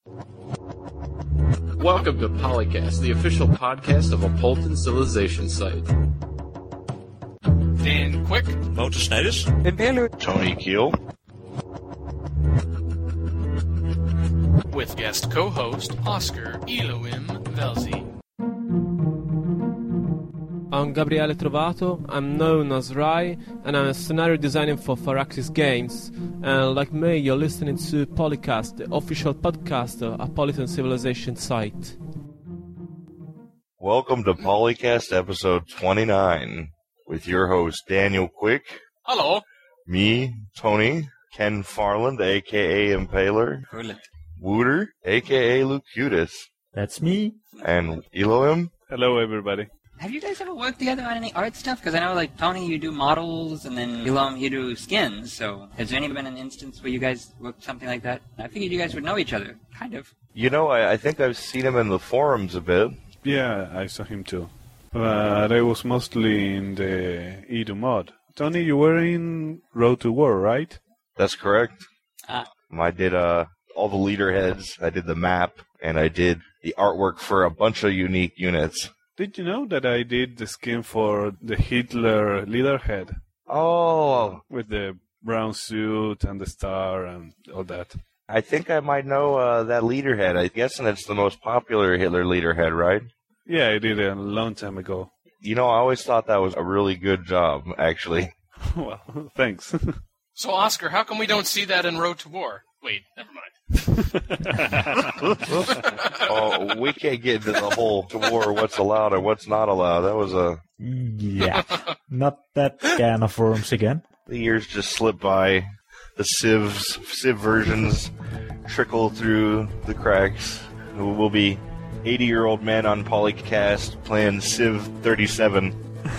Welcome to Polycast, the official podcast of a Polton civilization site. Dan Quick, Wouter Snijders, and Baylor, Tony Keel, with guest co-host Oscar Elohim Velzi. I'm Gabriele Trovato, I'm known as Rai, and I'm a scenario designer for Firaxis Games. And like me, you're listening to Polycast, the official podcast of Apolitan Civilization site. Welcome to Polycast episode 29, with your host Daniel Quick. Hello. Me, Tony, Ken Farland, a.k.a. Impaler, Wooter, a.k.a. Lucutus. That's me. And Elohim. Hello, everybody. Have you guys ever worked together on any art stuff? Because I know, like, Tony, you do models, and then Elohim, you do skins. So has there been an instance where you guys worked something like that? I figured you guys would know each other, kind of. You know, I think I've seen him in the forums a bit. Yeah, I saw him too. But I was mostly in the Edu mod. Tony, you were in Road to War, right? That's correct. Ah. I did all the leader heads, I did the map, and I did the artwork for a bunch of unique units. Did you know that I did the skin for the Hitler leaderhead? Oh! With the brown suit and the star and all that. I think I might know that leaderhead. I'm guessing it's the most popular Hitler leaderhead, right? Yeah, I did it a long time ago. You know, I always thought that was a really good job, actually. Well, thanks. So, Oscar, how come we don't see that in Road to War? Wait, never mind. Oh, we can't get into the whole war, what's allowed or what's not allowed. That was a... Yeah, not that can of worms again. The years just slip by. The Civ versions trickle through the cracks. We'll be 80-year-old men on Polycast playing Civ 37.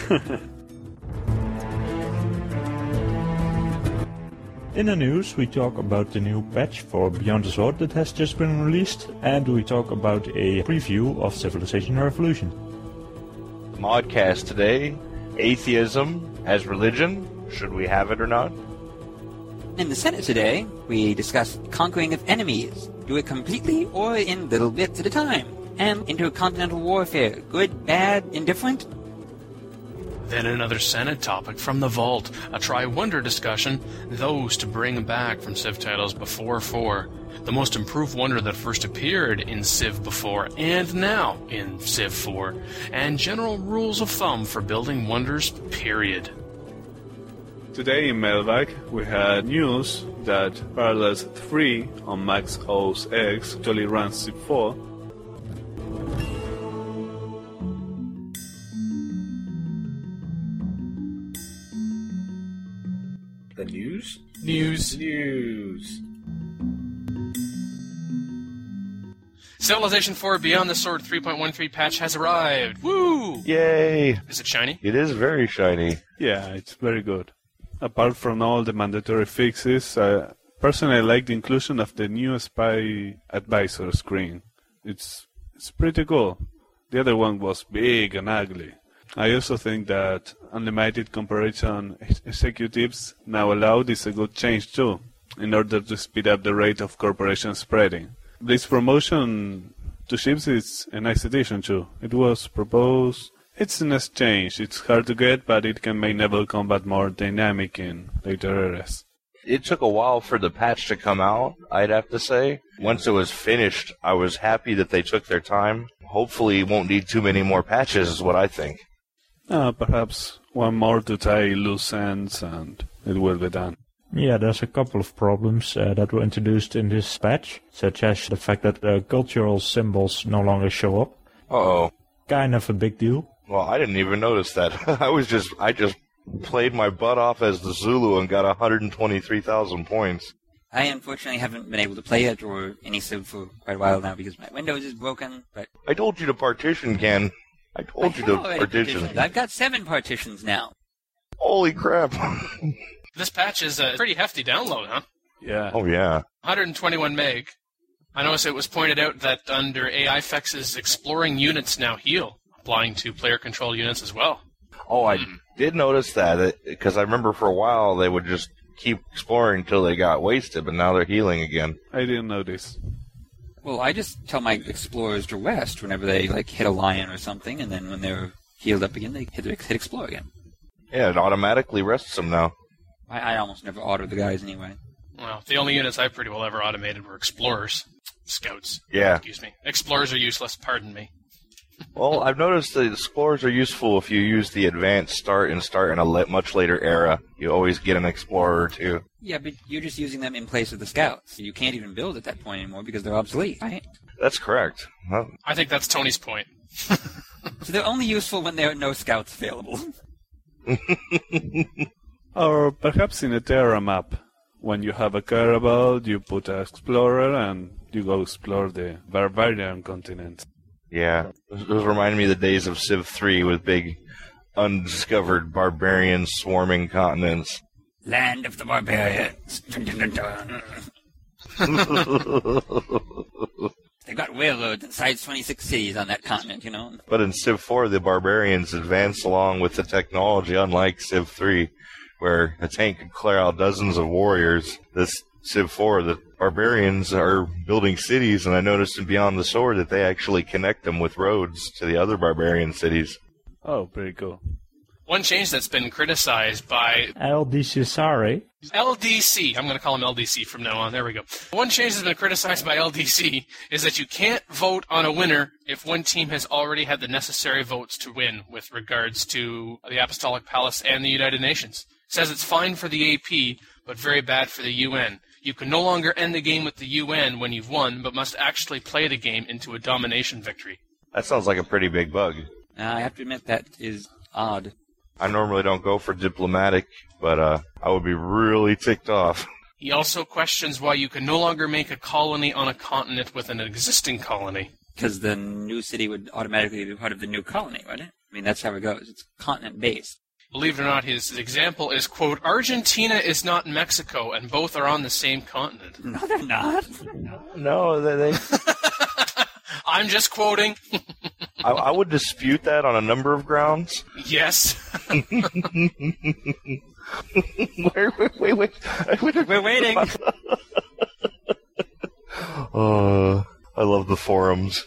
In the news, we talk about the new patch for Beyond the Sword that has just been released, and we talk about a preview of Civilization Revolution. Modcast today, atheism as religion, should we have it or not? In the Senate today, we discuss conquering of enemies. Do it completely or in little bits at a time. And intercontinental warfare. Good, bad, indifferent? Then another Senate topic from the Vault, a Tri-Wonder discussion, those to bring back from Civ titles before 4, the most improved wonder that first appeared in Civ before and now in Civ 4, and general rules of thumb for building wonders, period. Today in Mailbag, we had news that Parallels 3 on Max OS X actually runs Civ 4. The news? News. Civilization 4 Beyond the Sword 3.13 patch has arrived. Woo! Yay! Is it shiny? It is very shiny. Yeah, it's very good. Apart from all the mandatory fixes, personally I like the inclusion of the new Spy Advisor screen. It's pretty cool. The other one was big and ugly. I also think that unlimited comparison executives now allowed is a good change too, in order to speed up the rate of corporation spreading. This promotion to ships is a nice addition too. It was proposed. It's a nice change. It's hard to get, but it can make naval combat more dynamic in later eras. It took a while for the patch to come out, I'd have to say. Once it was finished, I was happy that they took their time. Hopefully it won't need too many more patches, is what I think. Perhaps one more to tie loose ends and it will be done. Yeah, there's a couple of problems that were introduced in this patch, such as the fact that cultural symbols no longer show up. Uh-oh. Kind of a big deal. Well, I didn't even notice that. I just played my butt off as the Zulu and got 123,000 points. I unfortunately haven't been able to play it or any Civ for quite a while now because my Windows is broken, but... I told you to partition, Ken. I told you to partition. I've got 7 partitions now. Holy crap. This patch is a pretty hefty download, huh? Yeah. Oh, yeah. 121 meg. I noticed it was pointed out that under AI fixes, exploring units now heal, applying to player-controlled units as well. Oh, I did notice that, because I remember for a while they would just keep exploring until they got wasted, but now they're healing again. I didn't notice. Well, I just tell my explorers to rest whenever they hit a lion or something, and then when they're healed up again, they hit explore again. Yeah, it automatically rests them now. I almost never auto the guys anyway. Well, the only units I pretty well ever automated were explorers. Scouts. Yeah. Excuse me. Explorers are useless, pardon me. Well, I've noticed that explorers are useful if you use the advanced start in a much later era. You always get an explorer or two. Yeah, but you're just using them in place of the scouts. You can't even build at that point anymore because they're obsolete, right? That's correct. Well, I think that's Tony's point. So they're only useful when there are no scouts available. Or perhaps in a Terra map. When you have a caravel, you put an explorer and you go explore the barbarian continent. yeah, those remind me of the days of Civ 3 with big, undiscovered barbarian swarming continents. Land of the barbarians. Dun, dun, dun, dun. They've got railroads inside 26 cities on that continent, you know. But in Civ 4, the barbarians advance along with the technology, unlike Civ 3, where a tank could clear out dozens of warriors. This Civ 4, the barbarians are building cities, and I noticed in Beyond the Sword that they actually connect them with roads to the other barbarian cities. Oh, pretty cool. One change that's been criticized by LDC LDC, I'm going to call him LDC from now on, there we go. One change that's been criticized by LDC is that you can't vote on a winner if one team has already had the necessary votes to win with regards to the Apostolic Palace and the United Nations. It says it's fine for the AP, but very bad for the UN. You can no longer end the game with the UN when you've won, but must actually play the game into a domination victory. That sounds like a pretty big bug. I have to admit that is odd. I normally don't go for diplomatic, but I would be really ticked off. He also questions why you can no longer make a colony on a continent with an existing colony. Because the new city would automatically be part of the new colony, wouldn't it? I mean, that's how it goes. It's continent-based. Believe it or not, his example is, quote, Argentina is not Mexico, and both are on the same continent. No, they're not. No, they I'm just quoting. I would dispute that on a number of grounds. Yes. Wait. We're waiting. I love the forums.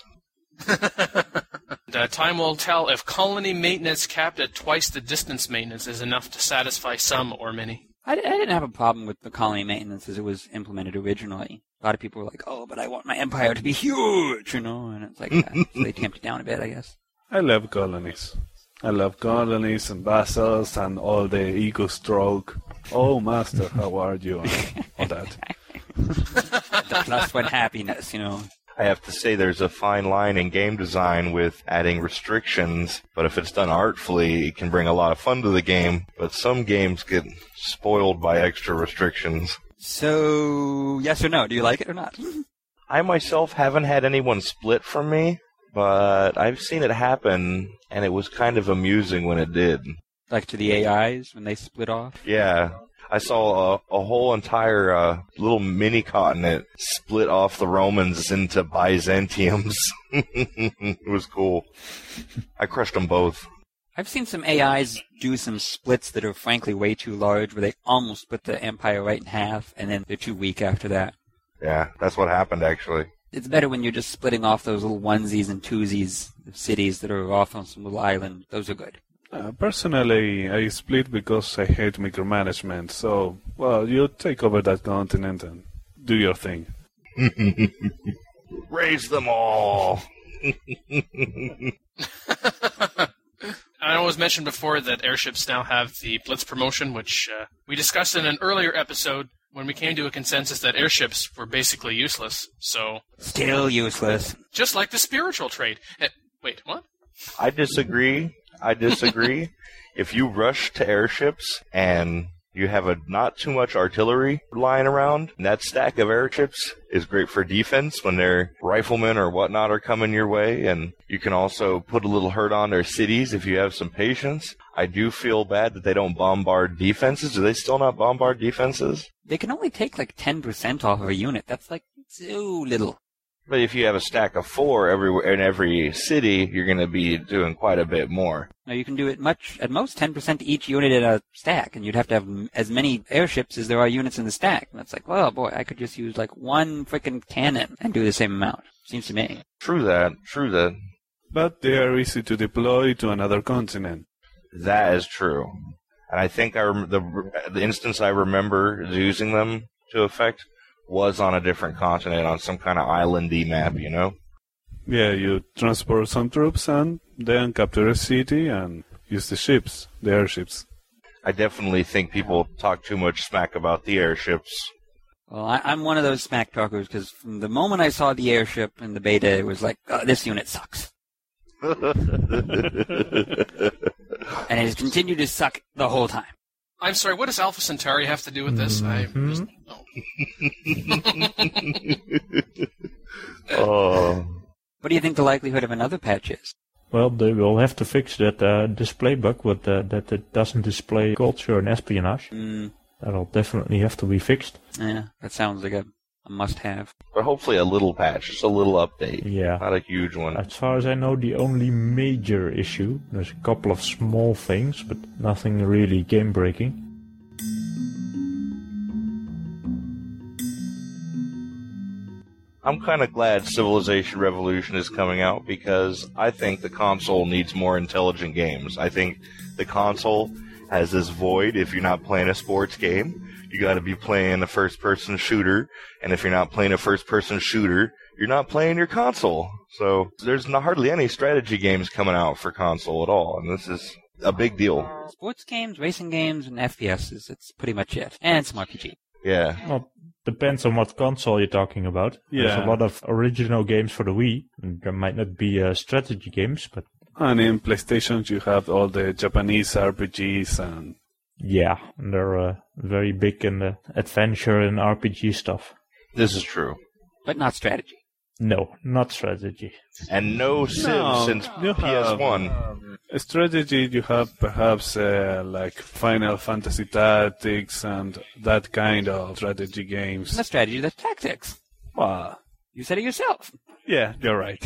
Time will tell if colony maintenance capped at twice the distance maintenance is enough to satisfy some or many. I didn't have a problem with the colony maintenance as it was implemented originally. A lot of people were like, oh, but I want my empire to be huge, you know, and it's like that. So they tamped it down a bit, I guess. I love colonies. I love colonies and vassals and all the ego stroke. Oh, master, how are you? And all that. The +1 happiness, you know. I have to say there's a fine line in game design with adding restrictions, but if it's done artfully, it can bring a lot of fun to the game, but some games get spoiled by extra restrictions. So, yes or no? Do you like it or not? I myself haven't had anyone split from me, but I've seen it happen, and it was kind of amusing when it did. Like to the AIs when they split off? Yeah. I saw a whole entire little mini-continent split off the Romans into Byzantiums. It was cool. I crushed them both. I've seen some AIs do some splits that are frankly way too large, where they almost split the empire right in half, and then they're too weak after that. Yeah, that's what happened, actually. It's better when you're just splitting off those little onesies and twosies of cities that are off on some little island. Those are good. Personally, I split because I hate micromanagement, so, well, you take over that continent and do your thing. Raise them all! I know it was mentioned before that airships now have the Blitz promotion, which we discussed in an earlier episode when we came to a consensus that airships were basically useless, so... Still useless. Just like the spiritual trade. Wait, what? I disagree. If you rush to airships and you have not too much artillery lying around, that stack of airships is great for defense when their riflemen or whatnot are coming your way, and you can also put a little hurt on their cities if you have some patience. I do feel bad that they don't bombard defenses. Do they still not bombard defenses? They can only take like 10% off of a unit. That's like so little. But if you have a stack of 4 everywhere in every city, you're going to be doing quite a bit more. Now, you can do it at most 10% to each unit in a stack, and you'd have to have as many airships as there are units in the stack. And that's like, well, boy, I could just use like one freaking cannon and do the same amount. Seems to me. True that. But they are easy to deploy to another continent. That is true. And I think the instance I remember using them to effect was on a different continent, on some kind of islandy map, you know? Yeah, you transport some troops and then capture a city and use the airships. I definitely think people talk too much smack about the airships. Well, I'm one of those smack talkers, because from the moment I saw the airship in the beta, it was like, oh, this unit sucks. And it has continued to suck the whole time. I'm sorry, what does Alpha Centauri have to do with this? I just... Oh. What do you think the likelihood of another patch is? Well, they will have to fix that display bug that it doesn't display culture and espionage. That'll definitely have to be fixed. Yeah, that sounds like a must-have. But hopefully a little patch, just a little update. Yeah. Not a huge one. As far as I know, the only major issue, there's a couple of small things, but nothing really game-breaking. I'm kind of glad Civilization Revolution is coming out, because I think the console needs more intelligent games. I think the console has this void. If you're not playing a sports game, you got to be playing a first-person shooter, and if you're not playing a first-person shooter, you're not playing your console. So there's hardly any strategy games coming out for console at all, and this is a big deal. Sports games, racing games, and FPSs, it's pretty much it. And some RPG. Yeah. Well, depends on what console you're talking about. Yeah. There's a lot of original games for the Wii, and there might not be strategy games, but... And in PlayStation you have all the Japanese RPGs and... Yeah, and they're very big in the adventure and RPG stuff. This is true. But not strategy. No, not strategy. And no Civ since PS1. Strategy, you have perhaps like Final Fantasy Tactics and that kind of strategy games. Not strategy, that's tactics. Well, You said it yourself. yeah, you're right.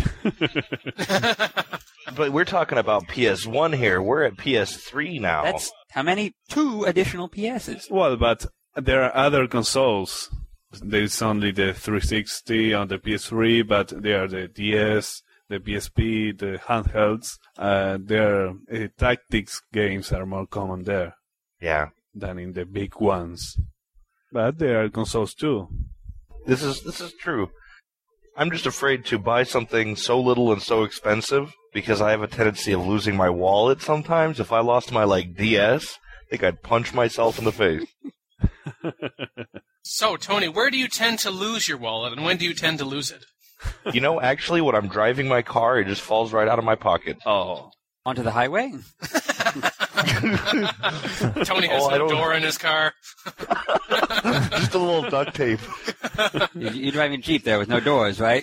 But we're talking about PS1 here. We're at PS3 now. That's how many? 2 additional PSs. Well, but there are other consoles. There's only the 360 on the PS3, but there are the DS, the PSP, the handhelds. Tactics games are more common there Yeah. than in the big ones. But there are consoles too. This is true. I'm just afraid to buy something so little and so expensive, because I have a tendency of losing my wallet sometimes. If I lost my, DS, I think I'd punch myself in the face. So, Tony, where do you tend to lose your wallet, and when do you tend to lose it? Actually, when I'm driving my car, it just falls right out of my pocket. Oh. Onto the highway? Tony has no door in his car. Just a little duct tape. You're driving Jeep there with no doors, right?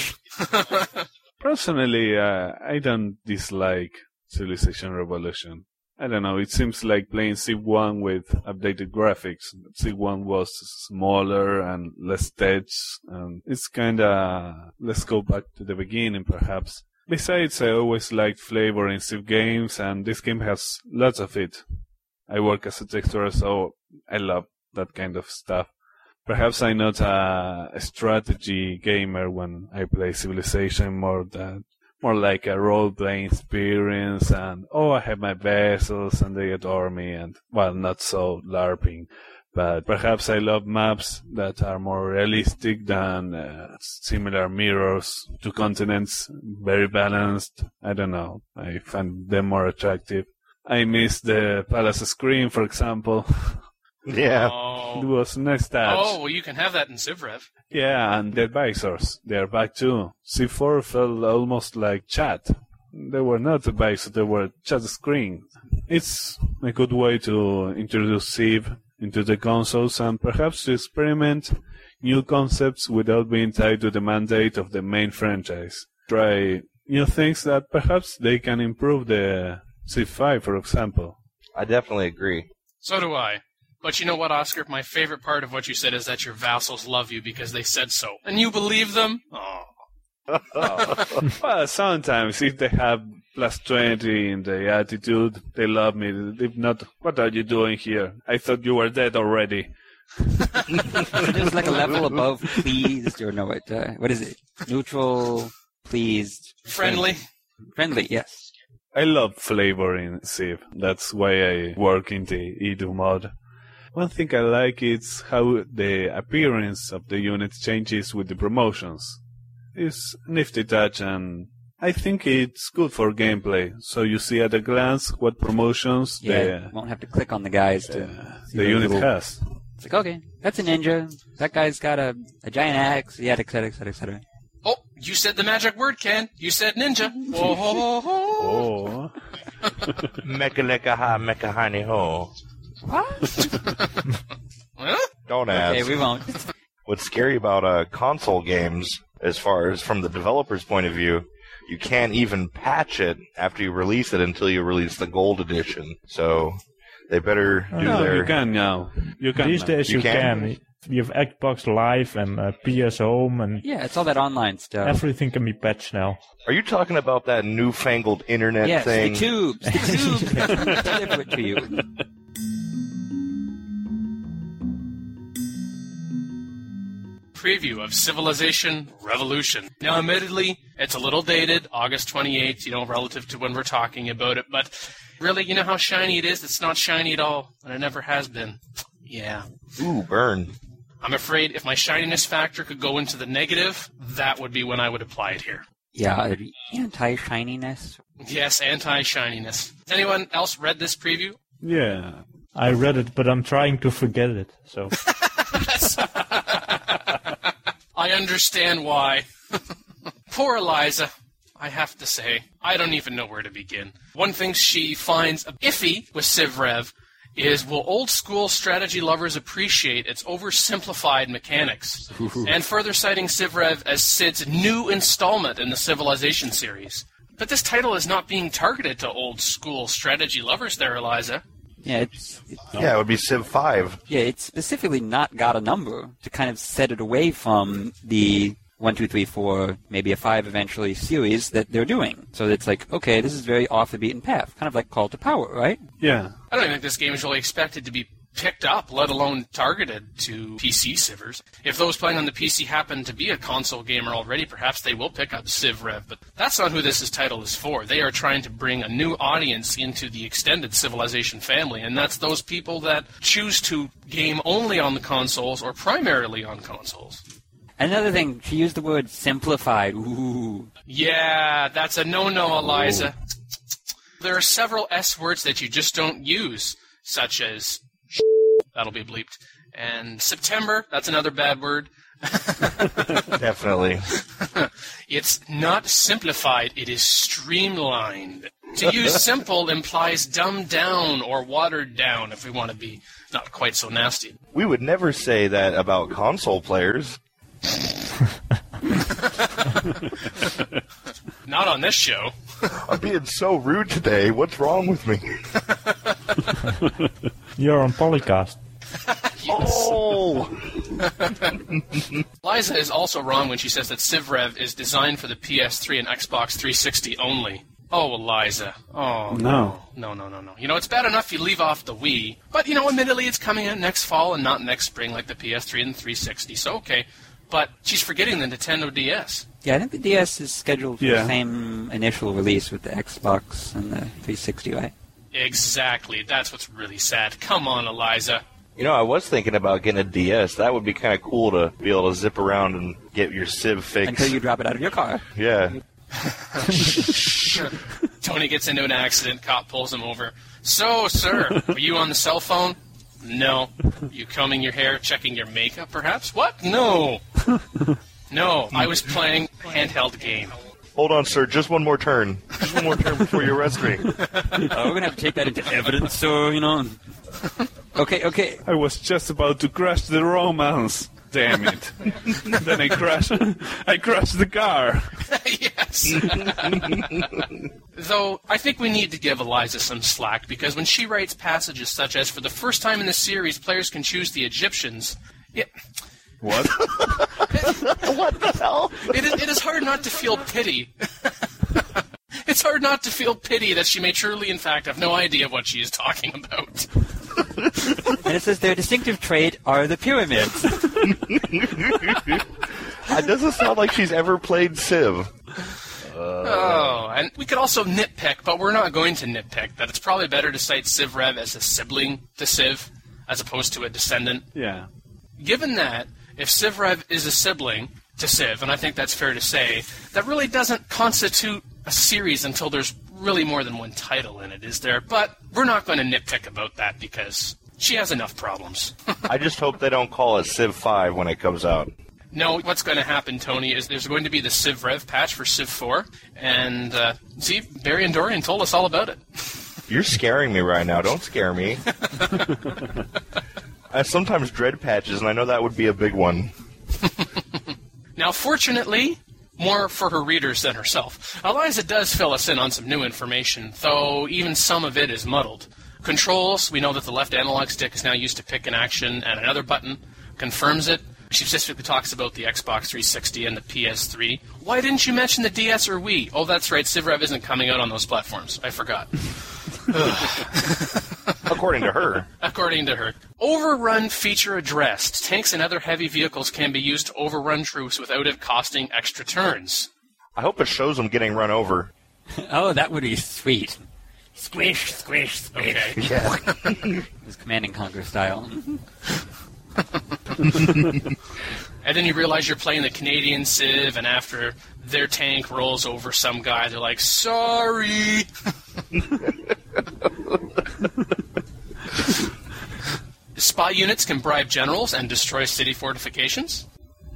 Personally, I don't dislike Civilization Revolution. I don't know, it seems like playing Civ 1 with updated graphics. Civ 1 was smaller and less text, and it's kinda, let's go back to the beginning perhaps. Besides, I always liked flavor in Civ games, and this game has lots of it. I work as a texturer, so I love that kind of stuff. Perhaps I'm not a strategy gamer when I play Civilization, more like a role-playing experience, and I have my vessels and they adore me, and not so LARPing. But perhaps I love maps that are more realistic than similar mirrors to continents, very balanced. I don't know, I find them more attractive. I miss the Palace Screen, for example. Yeah. Oh. It was nice touch. Oh, well, you can have that in CivRev. Yeah, and the advisors, they are back too. C4 felt almost like chat. They were not advisors, they were chat screen. It's a good way to introduce Civ into the consoles and perhaps to experiment new concepts without being tied to the mandate of the main franchise. Try new things that perhaps they can improve the Civ 5, for example. I definitely agree. So do I. But you know what, Oscar? My favorite part of what you said is that your vassals love you because they said so. And you believe them? Oh. Well, sometimes if they have plus 20 in the attitude, they love me. If not, what are you doing here? I thought you were dead already. There's like a level above pleased, or no, what is it? Neutral, pleased. Friendly. Friendly, yes. I love flavor in Civ. That's why I work in the Edu mod. One thing I like is how the appearance of the units changes with the promotions. It's a nifty touch, and I think it's good for gameplay. So you see at a glance what promotions You won't have to click on the guys to see the those unit little- has. It's like, okay, that's a ninja. That guy's got a giant axe. Yeah, et cetera, et cetera, et cetera. Oh, you said the magic word, Ken. You said ninja. Whoa, ho, ho, ho. Oh. Mecha leka ha, mecha hani ho. Huh? Don't ask. Okay, we won't. What's scary about console games, as far as from the developer's point of view, you can't even patch it after you release it until you release the gold edition. So they better do No, their... you can now. You can These now. days You you can? can. You have Xbox Live and PS Home, and Yeah, it's all that online stuff. everything can be patched now. Are you talking about that newfangled internet Yes, thing? the tubes. The tubes deliver it to you. Preview of Civilization Revolution. Now, admittedly, it's a little dated, August 28th, relative to when we're talking about it, but really, you know how shiny it is? It's not shiny at all, and it never has been. Yeah. Ooh, burn. I'm afraid if my shininess factor could go into the negative, that would be when I would apply it here. Yeah, anti-shininess. Yes, anti-shininess. Anyone else read this preview? Yeah. I read it, but I'm trying to forget it. So I understand why. Poor Eliza, I have to say. I don't even know where to begin. One thing she finds iffy with Civ Rev is, will old-school strategy lovers appreciate its oversimplified mechanics? And further citing Civ Rev as Sid's new installment in the Civilization series. But this title is not being targeted to old-school strategy lovers there, Eliza. Yeah, it's Yeah, it would be Civ 5. yeah, it's specifically not got a number to kind of set it away from the 1, 2, 3, 4, maybe a 5 eventually series that they're doing. So it's like, okay, this is very off the beaten path, kind of like Call to Power, right? Yeah. I don't even think this game is really expected to be picked up, let alone targeted to PC Civers. If those playing on the PC happen to be a console gamer already, perhaps they will pick up Civ Rev, but that's not who this title is for. They are trying to bring a new audience into the extended Civilization family, and that's those people that choose to game only on the consoles or primarily on consoles. Another thing, she used the word simplified. Ooh. Yeah, that's a no-no, Eliza. There are several S words that you just don't use, such as that'll be bleeped, and September, that's another bad word. Definitely. It's not simplified, it is streamlined. To use simple implies dumbed down or watered down, if we want to be not quite so nasty. We would never say that about console players. Not on this show. I'm being so rude today. What's wrong with me? you're on Polycast. Oh! Liza is also wrong when she says that Civ Rev is designed for the PS3 and Xbox 360 only. Oh, Eliza. Oh, No. No. You know, it's bad enough you leave off the Wii, but, admittedly, it's coming out next fall and not next spring like the PS3 and 360, so okay. But she's forgetting the Nintendo DS. Yeah, I think the DS is scheduled for Yeah. the same initial release with the Xbox and the 360, right? Exactly. That's what's really sad. Come on, Eliza. I was thinking about getting a DS. That would be kind of cool to be able to zip around and get your Civ fix. Until you drop it out of your car. Yeah. Tony gets into an accident, cop pulls him over. So, sir, were you on the cell phone? No. You combing your hair, checking your makeup, perhaps? What? No. No, I was playing a handheld game. Hold on, sir. Just one more turn. Just one more turn before you arrest me. We're going to have to take that into evidence, so, Okay. I was just about to crash the romance. Damn it. Then I crashed the car. Yes. Though, I think we need to give Eliza some slack, because when she writes passages such as, for the first time in the series, players can choose the Egyptians. Yeah. What? What the hell? It is hard not to feel pity. It's hard not to feel pity that she may truly, in fact, have no idea what she is talking about. And it says their distinctive trait are the pyramids. It doesn't sound like she's ever played Civ. Oh, and we could also nitpick, but we're not going to nitpick, that it's probably better to cite CivRev as a sibling to Civ, as opposed to a descendant. Yeah. Given that, if CivRev is a sibling to Civ, and I think that's fair to say, that really doesn't constitute a series until there's really more than one title in it, is there? But we're not going to nitpick about that because she has enough problems. I just hope they don't call it Civ 5 when it comes out. No, what's going to happen, Tony, is there's going to be the CivRev patch for Civ 4, and, see, Barry and Dorian told us all about it. You're scaring me right now. Don't scare me. I sometimes dread patches, and I know that would be a big one. Now, fortunately, more for her readers than herself, Eliza does fill us in on some new information, though even some of it is muddled. Controls, we know that the left analog stick is now used to pick an action, and another button confirms it. She specifically talks about the Xbox 360 and the PS3. Why didn't you mention the DS or Wii? Oh, that's right, CivRev isn't coming out on those platforms. I forgot. According to her. According to her. Overrun feature addressed. Tanks and other heavy vehicles can be used to overrun troops without it costing extra turns. I hope it shows them getting run over. Oh, that would be sweet. Squish, squish, squish. Okay. Yeah. It's Command and Conquer style. And then you realize you're playing the Canadian Civ, and after their tank rolls over some guy, they're like, sorry! Spy units can bribe generals and destroy city fortifications.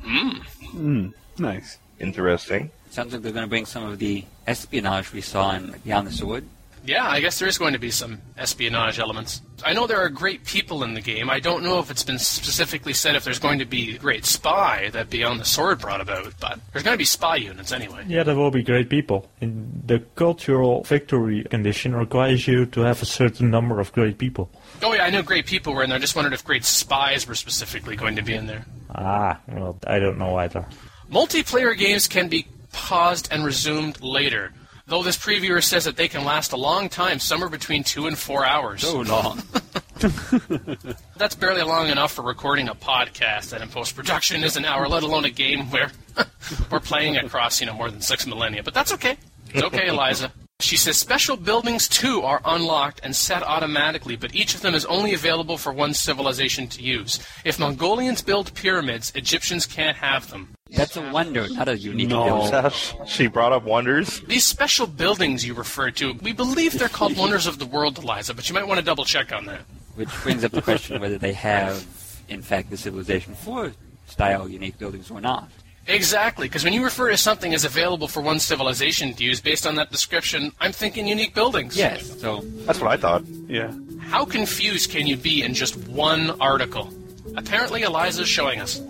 Nice. Interesting. Sounds like they're going to bring some of the espionage we saw in Beyond the Sword. Yeah, I guess there is going to be some espionage elements. I know there are great people in the game. I don't know if it's been specifically said if there's going to be a great spy that Beyond the Sword brought about, but there's going to be spy units anyway. Yeah, there will be great people. And the cultural victory condition requires you to have a certain number of great people. Oh yeah, I know great people were in there. I just wondered if great spies were specifically going to be in there. Well, I don't know either. Multiplayer games can be paused and resumed later, though this previewer says that they can last a long time, somewhere between 2 and 4 hours. So long. That's barely long enough for recording a podcast that in post-production is an hour, let alone a game where we're playing across, more than 6 millennia. But that's okay. It's okay, Eliza. She says special buildings, too, are unlocked and set automatically, but each of them is only available for one civilization to use. If Mongolians build pyramids, Egyptians can't have them. That's a wonder, not a unique build. She brought up wonders. These special buildings you referred to, we believe they're called Wonders of the World, Eliza, but you might want to double-check on that. Which brings up the question whether they have, in fact, the Civilization 4 style unique buildings or not. Exactly, because when you refer to something as available for one civilization to use, based on that description, I'm thinking unique buildings. Yes, so... That's what I thought. Yeah. How confused can you be in just one article? Apparently Eliza's showing us.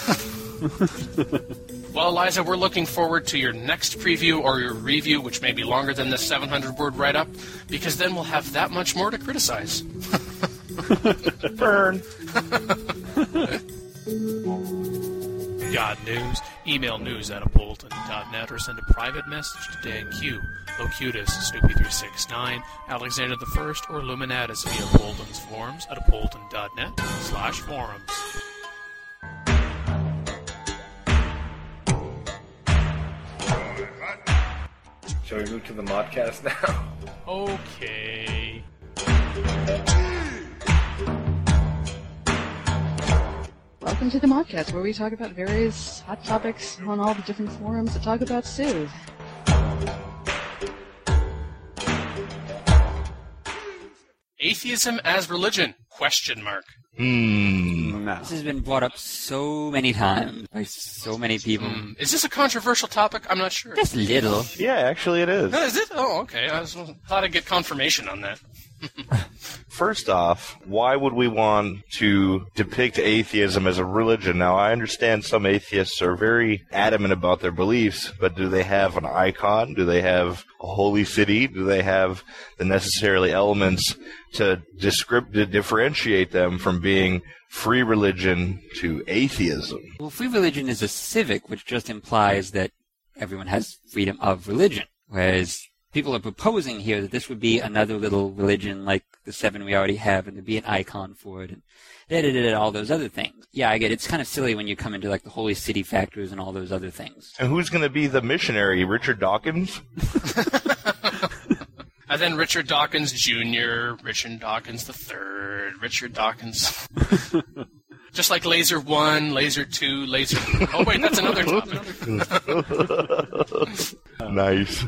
Well, Eliza, we're looking forward to your next preview or your review, which may be longer than this 700-word write-up, because then we'll have that much more to criticize. Burn. Got news? Email news@appleton.net or send a private message to Dan Q, Locutus, Snoopy369, Alexander the First, or Luminatus via Appleton's forums at appleton.net/forums. Shall we move to the modcast now? Okay. Welcome to the Modcast, where we talk about various hot topics on all the different forums that talk about Civ. Atheism as religion? ? No. This has been brought up so many times by so many people. Is this a controversial topic? I'm not sure. Just little. Yeah, actually it is. No, is it? Oh, okay. I thought I'd get confirmation on that. First off, why would we want to depict atheism as a religion? Now, I understand some atheists are very adamant about their beliefs, but do they have an icon? Do they have a holy city? Do they have the necessary elements to differentiate them from being free religion to atheism? Well, free religion is a civic, which just implies that everyone has freedom of religion, whereas people are proposing here that this would be another little religion like the 7 we already have, and there'd be an icon for it, and all those other things. Yeah, I get it. It's kind of silly when you come into like the holy city factors and all those other things. And who's going to be the missionary? Richard Dawkins? And then Richard Dawkins Jr., Richard Dawkins III, Richard Dawkins... Just like Laser 1, Laser 2, Laser... Oh, wait, that's another topic. Nice.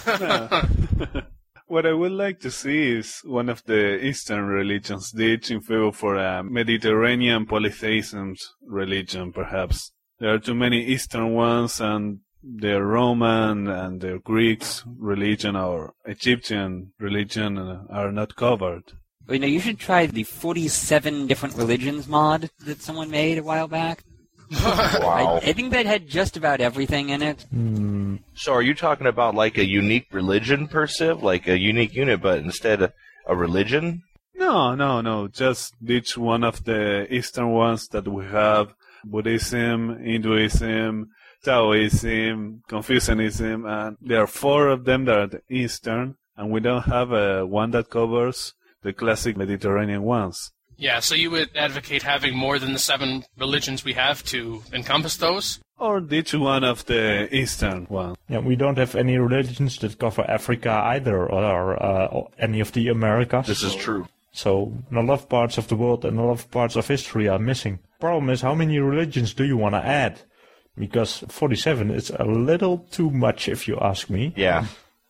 What I would like to see is one of the Eastern religions ditch in favor for a Mediterranean polytheism religion, perhaps. There are too many Eastern ones, and the Roman and the Greeks religion or Egyptian religion are not covered. Well, you know, you should try the 47 different religions mod that someone made a while back. Wow. I think that had just about everything in it. So are you talking about like a unique religion per se, like a unique unit, but instead a religion? No. Just ditch one of the Eastern ones that we have. Buddhism, Hinduism, Taoism, Confucianism, and there are 4 of them that are the Eastern, and we don't have one that covers the classic Mediterranean ones. Yeah, so you would advocate having more than the 7 religions we have to encompass those? Or ditch one of the Eastern ones. Yeah, we don't have any religions that cover Africa either, or any of the Americas. This is true. So a lot of parts of the world and a lot of parts of history are missing. Problem is, how many religions do you want to add? Because 47 is a little too much, if you ask me. Yeah.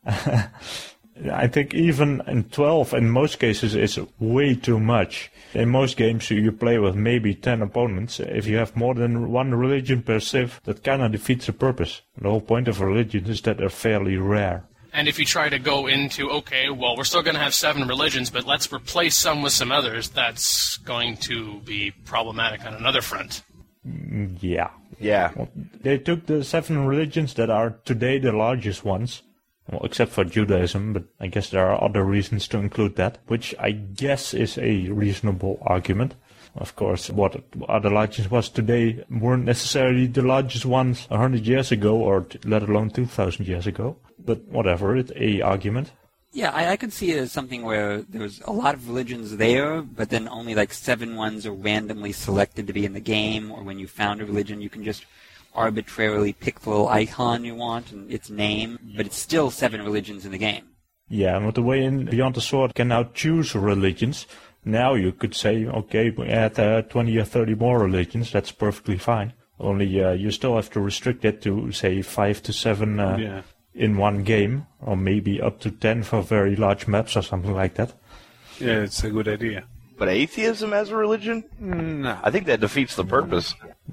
I think even in 12, in most cases, it's way too much. In most games, you play with maybe 10 opponents. If you have more than one religion per civ, that kind of defeats the purpose. The whole point of religion is that they're fairly rare. And if you try to go into, okay, well, we're still going to have 7 religions, but let's replace some with some others, that's going to be problematic on another front. Yeah. Yeah. They took the 7 religions that are today the largest ones. Well, except for Judaism, but I guess there are other reasons to include that, which I guess is a reasonable argument. Of course, what are the largest ones today weren't necessarily the largest ones 100 years ago, or let alone 2,000 years ago. But whatever, it's a argument. Yeah, I could see it as something where there's a lot of religions there, but then only like 7 ones are randomly selected to be in the game, or when you found a religion, you can just arbitrarily pick the little icon you want and its name, but it's still 7 religions in the game. Yeah, and with the way in Beyond the Sword can now choose religions, now you could say, okay, we add 20 or 30 more religions, that's perfectly fine. Only you still have to restrict it to, say, 5 to 7 in one game, or maybe up to 10 for very large maps or something like that. Yeah, it's a good idea. But atheism as a religion? No. I think that defeats the purpose.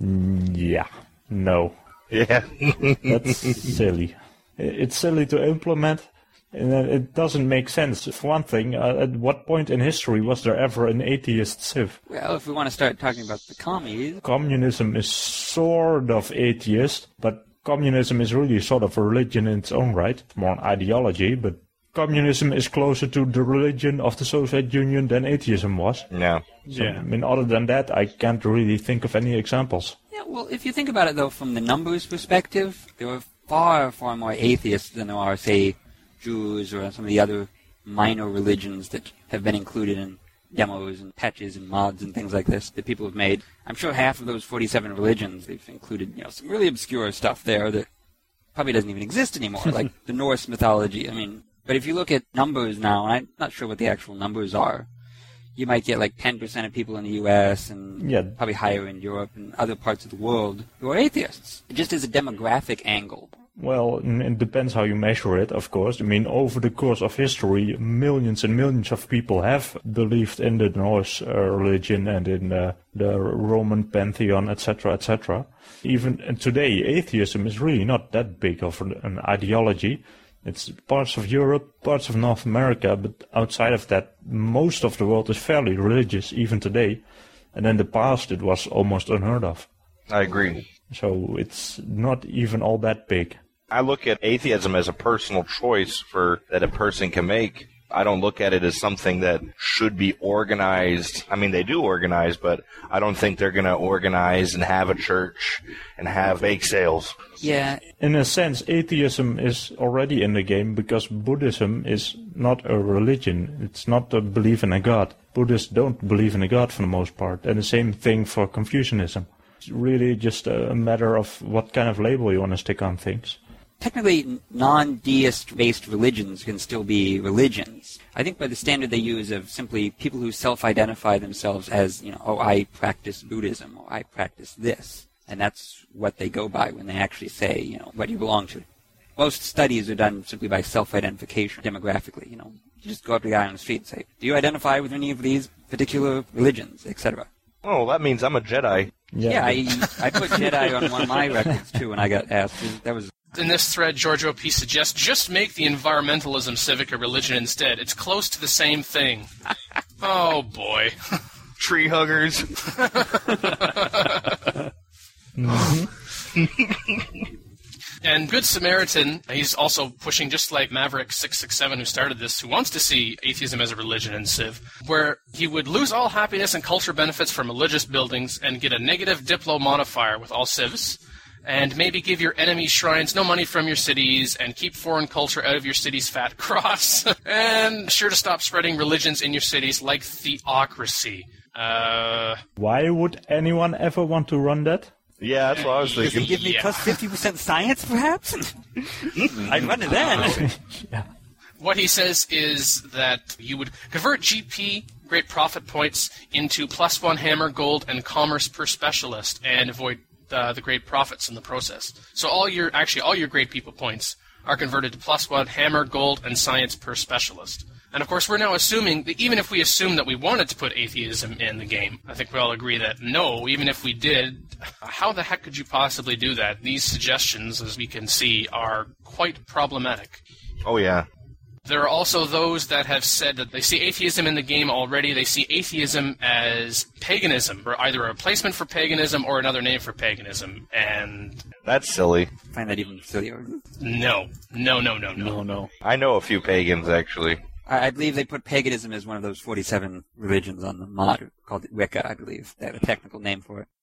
Yeah. No. Yeah. That's silly. It's silly to implement, and it doesn't make sense. For one thing, at what point in history was there ever an atheist civ? Well, if we want to start talking about the commies... Communism is sort of atheist, but communism is really sort of a religion in its own right. It's more an ideology, but communism is closer to the religion of the Soviet Union than atheism was. Yeah. So, I mean, other than that, I can't really think of any examples. Yeah, well, if you think about it, though, from the numbers perspective, there are far, far more atheists than there are, say, Jews or some of the other minor religions that have been included in demos and patches and mods and things like this that people have made. I'm sure half of those 47 religions, they've included, some really obscure stuff there that probably doesn't even exist anymore, like the Norse mythology. I mean, but if you look at numbers now, and I'm not sure what the actual numbers are, you might get like 10% of people in the U.S. and probably higher in Europe and other parts of the world who are atheists. It just is a demographic angle. Well, it depends how you measure it, of course. I mean, over the course of history, millions and millions of people have believed in the Norse religion and in the Roman pantheon, etc., etc. Even today, atheism is really not that big of an ideology. It's parts of Europe, parts of North America, but outside of that, most of the world is fairly religious, even today. And in the past, it was almost unheard of. I agree. So it's not even all that big. I look at atheism as a personal choice that a person can make. I don't look at it as something that should be organized. I mean, they do organize, but I don't think they're going to organize and have a church and have bake sales. Yeah. In a sense, atheism is already in the game because Buddhism is not a religion. It's not a belief in a god. Buddhists don't believe in a god for the most part. And the same thing for Confucianism. It's really just a matter of what kind of label you want to stick on things. Technically, non-deist-based religions can still be religions. I think by the standard they use of simply people who self-identify themselves as, I practice Buddhism, or I practice this. And that's what they go by when they actually say, what you belong to. Most studies are done simply by self-identification demographically. You just go up to the guy on the street and say, do you identify with any of these particular religions, etc.? Oh, that means I'm a Jedi. Yeah, I put Jedi on one of my records, too, when I got asked. That was... In this thread, Giorgio P. suggests just make the environmentalism civic a religion instead. It's close to the same thing. Oh, boy. Tree huggers. And Good Samaritan, he's also pushing, just like Maverick667, who started this, who wants to see atheism as a religion in Civ, where he would lose all happiness and culture benefits from religious buildings and get a negative Diplo modifier with all Civs, and maybe give your enemy shrines no money from your cities, and keep foreign culture out of your city's fat cross, and sure to stop spreading religions in your cities like theocracy. Why would anyone ever want to run that? Yeah, that's what I was thinking. Does he give me plus 50% science, perhaps? I'd run to that. Yeah. What he says is that you would convert GP, Great Profit points, into +1 hammer, gold, and commerce per specialist, and avoid the great profits in the process. So all your great people points are converted to +1 hammer, gold, and science per specialist. And of course, we're now assuming that even if we assume that we wanted to put atheism in the game, I think we all agree that no, even if we did, how the heck could you possibly do that? These suggestions, as we can see, are quite problematic. Oh, yeah. There are also those that have said that they see atheism in the game already. They see atheism as paganism, or either a replacement for paganism or another name for paganism. And that's silly. I find that even sillier. No. I know a few pagans, actually. I believe they put paganism as one of those 47 religions on the mod called Wicca, I believe. They have a technical name for it.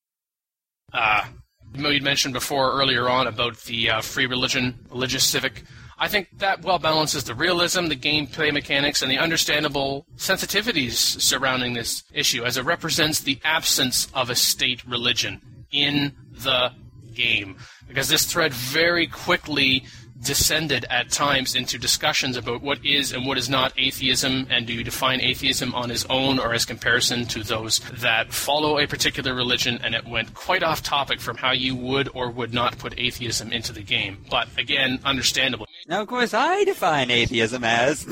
You'd mentioned before earlier on about the free religious civic. I think that well balances the realism, the gameplay mechanics, and the understandable sensitivities surrounding this issue, as it represents the absence of a state religion in the game. Because this thread very quickly descended at times into discussions about what is and what is not atheism, and do you define atheism on its own or as comparison to those that follow a particular religion, and it went quite off topic from how you would or would not put atheism into the game. But again, understandable. Now, of course, I define atheism as...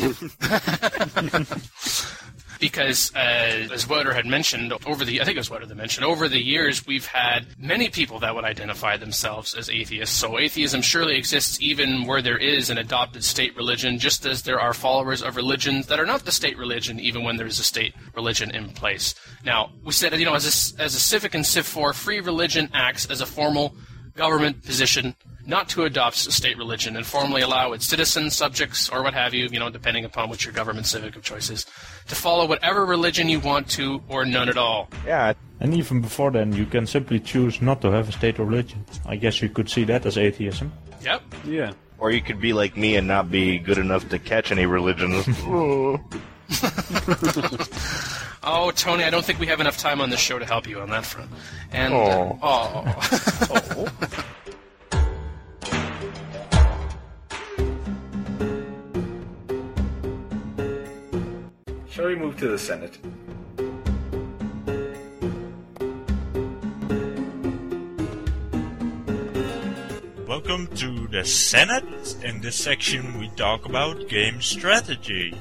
Because, as Woder had mentioned, over the years, we've had many people that would identify themselves as atheists. So atheism surely exists even where there is an adopted state religion, just as there are followers of religions that are not the state religion, even when there is a state religion in place. Now, we said, as a civic in Civ 4, free religion acts as a formal government position not to adopt a state religion and formally allow its citizens, subjects, or what have you, depending upon what your government civic of choice is, to follow whatever religion you want to or none at all. Yeah. And even before then, you can simply choose not to have a state religion. I guess you could see that as atheism. Yep. Yeah. Or you could be like me and not be good enough to catch any religions. Oh, Tony, I don't think we have enough time on this show to help you on that front. And, Shall we move to the Senate? Welcome to the Senate. In this section we talk about game strategy.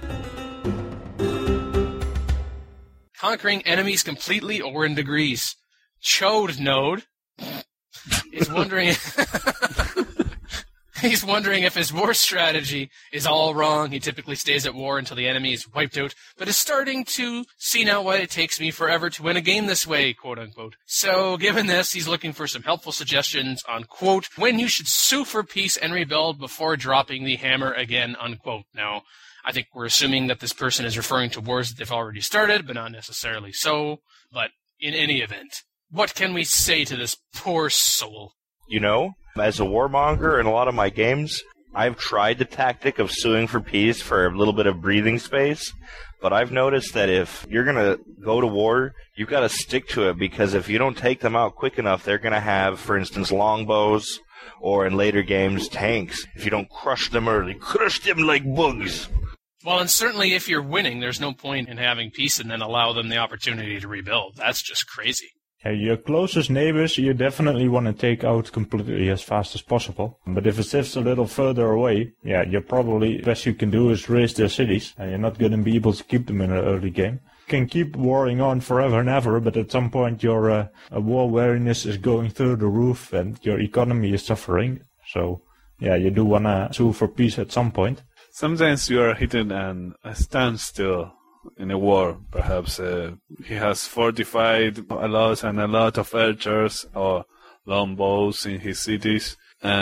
Conquering enemies completely or in degrees. Chode Node is wondering He's wondering if his war strategy is all wrong. He typically stays at war until the enemy is wiped out, but is starting to see now why it takes me forever to win a game this way, quote unquote. So, given this, he's looking for some helpful suggestions on, quote, when you should sue for peace and rebuild before dropping the hammer again, unquote. Now, I think we're assuming that this person is referring to wars that they've already started, but not necessarily so. But in any event, what can we say to this poor soul? You know, as a warmonger in a lot of my games, I've tried the tactic of suing for peace for a little bit of breathing space, but I've noticed that if you're going to go to war, you've got to stick to it, because if you don't take them out quick enough, they're going to have, for instance, longbows, or in later games, tanks. If you don't crush them early, crush them like bugs. Well, and certainly if you're winning, there's no point in having peace and then allow them the opportunity to rebuild. That's just crazy. Your closest neighbors you definitely want to take out completely as fast as possible. But if a civ's a little further away, you're probably, the best you can do is raise their cities, and you're not going to be able to keep them in an early game. You can keep warring on forever and ever, but at some point your war wariness is going through the roof and your economy is suffering. So, you do want to sue for peace at some point. Sometimes you are hitting a standstill in a war. Perhaps he has fortified a lot of archers or longbows in his cities,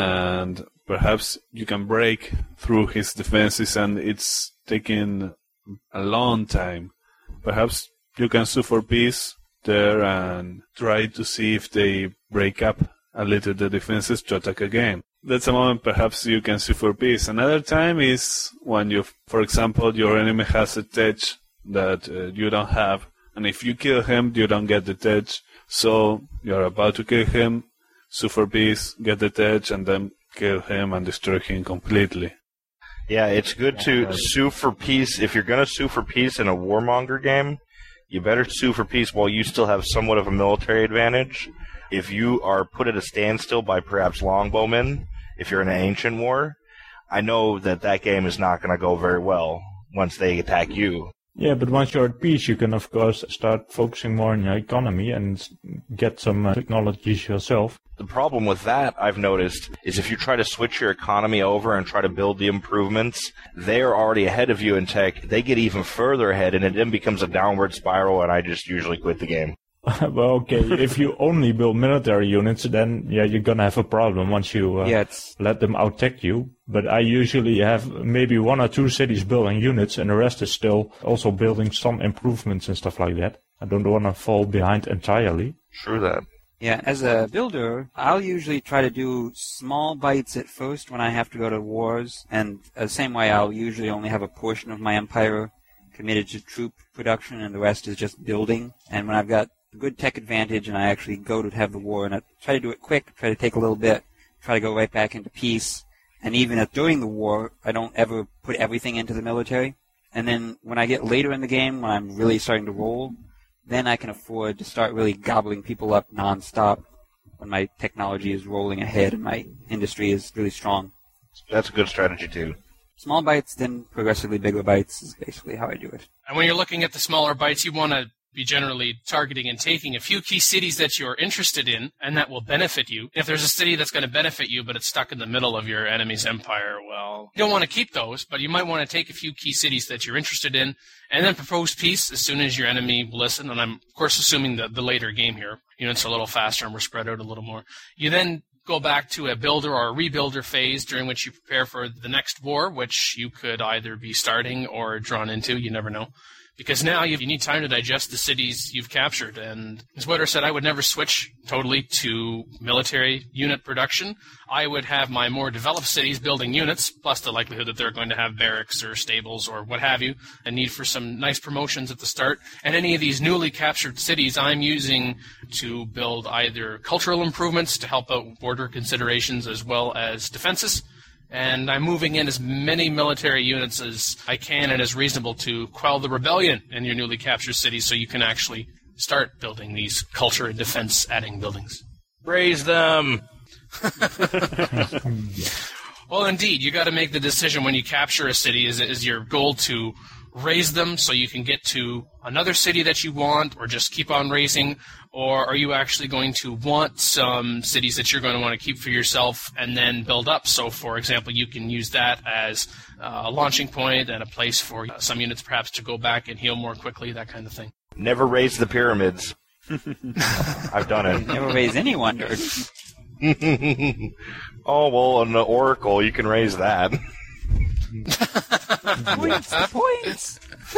and perhaps you can break through his defenses, and it's taking a long time. Perhaps you can sue for peace there and try to see if they break up a little the defenses to attack again. That's a moment perhaps you can sue for peace. Another time is when for example, your enemy has a tech that you don't have, and if you kill him, you don't get the tech. So you're about to kill him, sue for peace, get the tech, and then kill him and destroy him completely. Yeah, it's good to sue for peace. If you're going to sue for peace in a warmonger game, you better sue for peace while you still have somewhat of a military advantage. If you are put at a standstill by perhaps longbowmen, if you're in an ancient war, I know that game is not going to go very well once they attack you. Yeah, but once you're at peace, you can, of course, start focusing more on your economy and get some technologies yourself. The problem with that, I've noticed, is if you try to switch your economy over and try to build the improvements, they are already ahead of you in tech. They get even further ahead, and it then becomes a downward spiral, and I just usually quit the game. Well, okay, if you only build military units, then you're gonna have a problem once you let them out-tech you. But I usually have maybe 1 or 2 cities building units, and the rest is still also building some improvements and stuff like that. I don't want to fall behind entirely. True that. Yeah, as a builder, I'll usually try to do small bites at first when I have to go to wars, and the same way I'll usually only have a portion of my empire committed to troop production, and the rest is just building. And when I've got a good tech advantage and I actually go to have the war, and I try to do it quick, try to take a little bit, try to go right back into peace. And even during the war, I don't ever put everything into the military. And then when I get later in the game, when I'm really starting to roll, then I can afford to start really gobbling people up nonstop when my technology is rolling ahead and my industry is really strong. That's a good strategy, too. Small bites, then progressively bigger bites is basically how I do it. And when you're looking at the smaller bites, you want to be generally targeting and taking a few key cities that you're interested in and that will benefit you. If there's a city that's going to benefit you but it's stuck in the middle of your enemy's empire, well, you don't want to keep those, but you might want to take a few key cities that you're interested in and then propose peace as soon as your enemy will listen. And I'm, of course, assuming the later game here. Units are a little faster and we're spread out a little more. You then go back to a builder or a rebuilder phase during which you prepare for the next war, which you could either be starting or drawn into. You never know. Because now you need time to digest the cities you've captured. And as Witter said, I would never switch totally to military unit production. I would have my more developed cities building units, plus the likelihood that they're going to have barracks or stables or what have you, and need for some nice promotions at the start. And any of these newly captured cities I'm using to build either cultural improvements to help out border considerations as well as defenses. And I'm moving in as many military units as I can and as reasonable to quell the rebellion in your newly captured cities so you can actually start building these culture and defense adding buildings. Raise them! Well, indeed, you got to make the decision when you capture a city. Is your goal to raise them so you can get to another city that you want, or just keep on raising? Or are you actually going to want some cities that you're going to want to keep for yourself and then build up? So, for example, you can use that as a launching point and a place for some units perhaps to go back and heal more quickly, that kind of thing. Never raise the pyramids. I've done it. Never raise any wonders. Oh, well, an oracle, you can raise that. Points.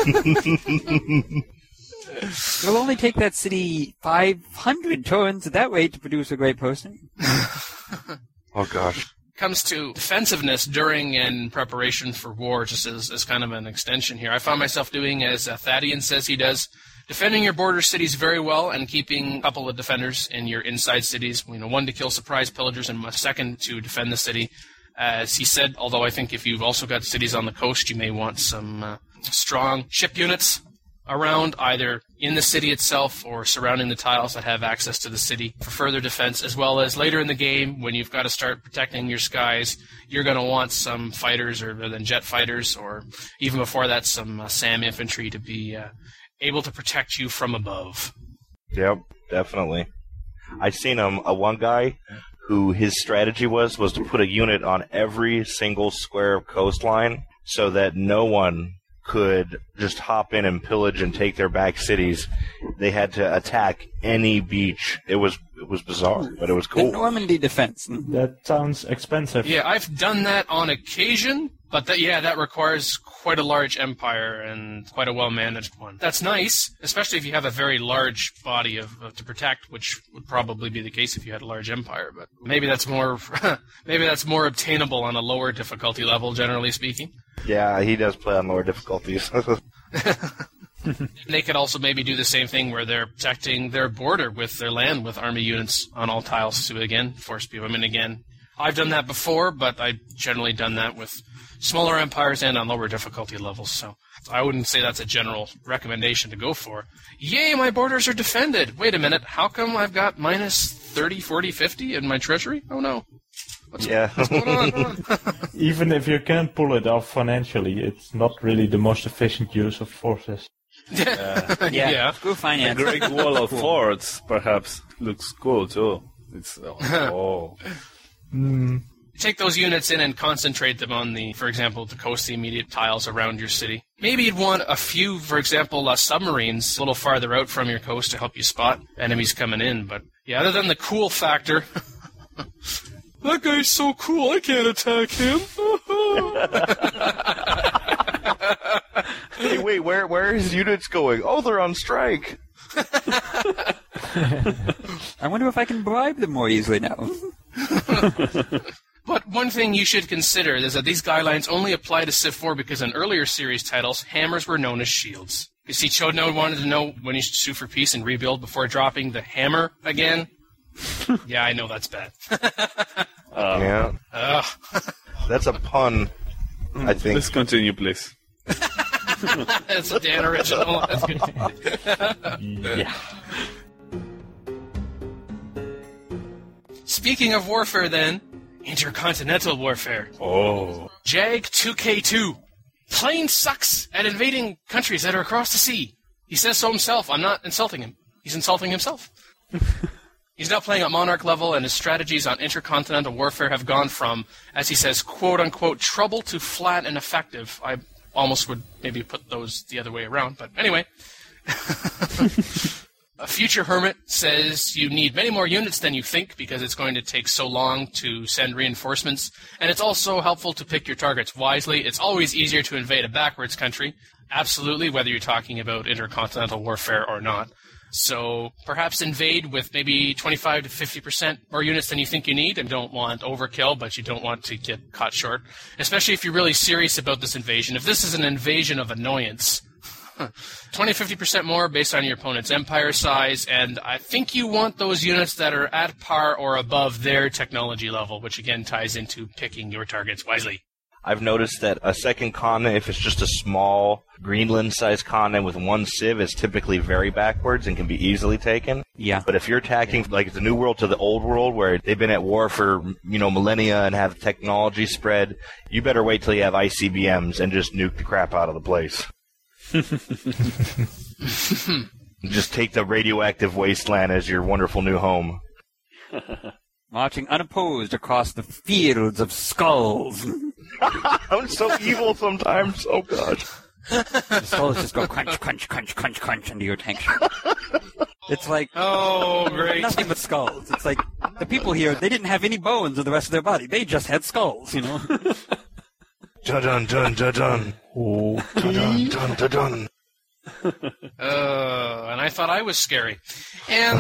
It'll only take that city 500 turns at that rate to produce a great person. Oh, gosh. Comes to defensiveness during and preparation for war, just as kind of an extension here. I found myself doing as Thaddeus says he does, defending your border cities very well and keeping a couple of defenders in your inside cities. One to kill surprise pillagers and a second to defend the city. As he said, although I think if you've also got cities on the coast, you may want some strong ship units around, either in the city itself or surrounding the tiles that have access to the city for further defense, as well as later in the game when you've got to start protecting your skies, you're going to want some fighters or then jet fighters, or even before that some SAM infantry to be able to protect you from above. Yep, definitely. I've seen a one guy who his strategy was to put a unit on every single square of coastline so that no one could just hop in and pillage and take their back cities. They had to attack any beach. It was bizarre, but it was cool. The Normandy defense. That sounds expensive. Yeah, I've done that on occasion, but that requires quite a large empire and quite a well-managed one. That's nice, especially if you have a very large body to protect, which would probably be the case if you had a large empire. But maybe that's more obtainable on a lower difficulty level, generally speaking. Yeah, he does play on lower difficulties. They could also maybe do the same thing where they're protecting their border with their land with army units on all tiles to, again, force people. I mean, again, I've done that before, but I've generally done that with smaller empires and on lower difficulty levels, so I wouldn't say that's a general recommendation to go for. Yay, my borders are defended! Wait a minute, how come I've got minus 30, 40, 50 in my treasury? Oh no. What's going on? Even if you can pull it off financially, it's not really the most efficient use of forces. Yeah. Screw finance. The Great Wall of Forts, perhaps, looks cool too. It's Take those units in and concentrate them on for example, the coast, the immediate tiles around your city. Maybe you'd want a few, for example, submarines a little farther out from your coast to help you spot enemies coming in. But yeah, other than the cool factor, that guy's so cool, I can't attack him. Hey, wait, where are his units going? Oh, they're on strike. I wonder if I can bribe them more easily now. But one thing you should consider is that these guidelines only apply to Civ 4 because in earlier series titles, hammers were known as shields. You see, Chodno wanted to know when he should sue for peace and rebuild before dropping the hammer again. Yeah, I know that's bad. Yeah. That's a pun, I think. Let's continue, please. That's a Dan original. That's good. Yeah. Speaking of warfare, then, intercontinental warfare. Oh. Jag 2K2. Plain sucks at invading countries that are across the sea. He says so himself. I'm not insulting him. He's insulting himself. He's now playing at Monarch level, and his strategies on intercontinental warfare have gone from, as he says, quote-unquote, trouble to flat and effective. I almost would maybe put those the other way around, but anyway. A future hermit says you need many more units than you think because it's going to take so long to send reinforcements, and it's also helpful to pick your targets wisely. It's always easier to invade a backwards country, absolutely, whether you're talking about intercontinental warfare or not. So perhaps invade with maybe 25 to 50% more units than you think you need, and don't want overkill, but you don't want to get caught short, especially if you're really serious about this invasion. If this is an invasion of annoyance, 20-50% more based on your opponent's empire size, and I think you want those units that are at par or above their technology level, which again ties into picking your targets wisely. I've noticed that a second continent, if it's just a small Greenland-sized continent with one civ, is typically very backwards and can be easily taken. Yeah. But if you're attacking like the New World to the Old World, where they've been at war for millennia and have technology spread, you better wait till you have ICBMs and just nuke the crap out of the place. Just take the radioactive wasteland as your wonderful new home. Marching unopposed across the fields of skulls. I'm so evil sometimes. Oh, God. The skulls just go crunch, crunch, crunch, crunch, crunch into your tank. It's like, Oh, great. nothing but skulls. It's like, the people here, they didn't have any bones in the rest of their body. They just had skulls, you know? Dun dun dun dun dun. Oh, Dun dun dun dun. And I thought I was scary. And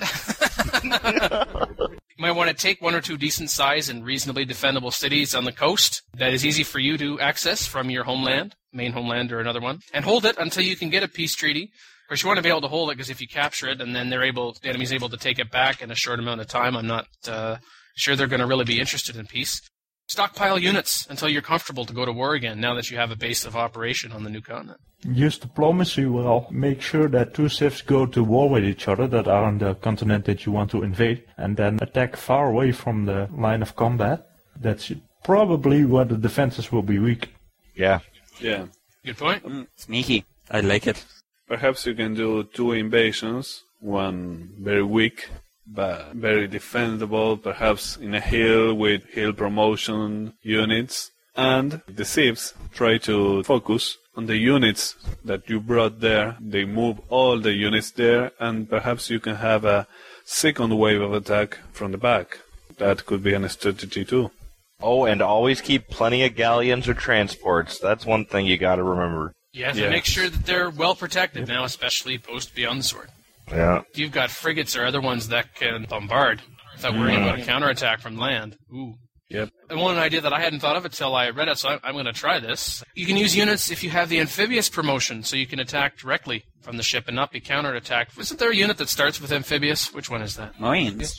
you might want to take one or two decent-sized and reasonably defendable cities on the coast that is easy for you to access from your homeland, main homeland or another one, and hold it until you can get a peace treaty. Of course, you want to be able to hold it because if you capture it and then the enemy's able to take it back in a short amount of time, I'm not sure they're going to really be interested in peace. Stockpile units until you're comfortable to go to war again now that you have a base of operation on the new continent. use diplomacy well. Make sure that two civs go to war with each other that are on the continent that you want to invade, and then attack far away from the line of combat. That's probably where the defenses will be weak. Yeah. Yeah. Good point. Sneaky. I like it. Perhaps you can do 2 invasions, one very weak, but very defendable, perhaps in a hill with hill promotion units. And the civs try to focus on the units that you brought there. They move all the units there, and perhaps you can have a second wave of attack from the back. That could be a strategy too. Oh, and always keep plenty of galleons or transports. That's one thing you got to remember. You have to make sure that they're well protected now, especially post Beyond the Sword. Yeah. If you've got frigates or other ones that can bombard without worrying about a counterattack from land. Ooh. Yep. And one idea that I hadn't thought of until I read it, so I'm going to try this. You can use units if you have the amphibious promotion, so you can attack directly from the ship and not be counterattacked. Isn't there a unit that starts with amphibious? Which one is that? Marines.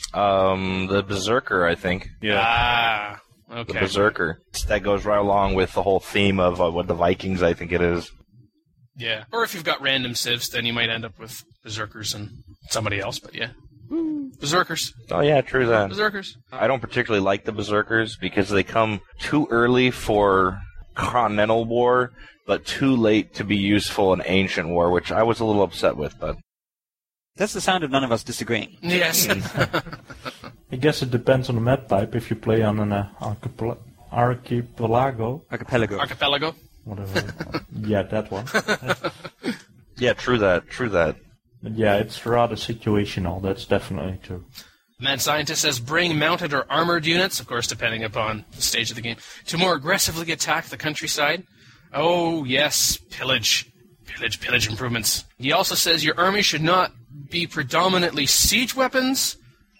The Berserker, I think. Yeah. Ah, okay. The Berserker. That goes right along with the whole theme of what the Vikings, I think it is. Yeah. Or if you've got random civs, then you might end up with Berserkers and somebody else, but yeah. Berserkers. Oh, yeah, true that. Berserkers. I don't particularly like the Berserkers because they come too early for Continental War, but too late to be useful in Ancient War, which I was a little upset with, but... That's the sound of none of us disagreeing. Yes. I guess it depends on the map type. If you play on an archipelago, Archipelago. whatever. Yeah, that one. Yeah, true that. But yeah, it's rather situational. That's definitely true. Mad Scientist says bring mounted or armored units, of course depending upon the stage of the game, to more aggressively attack the countryside. Oh, yes, pillage improvements. He also says your army should not be predominantly siege weapons,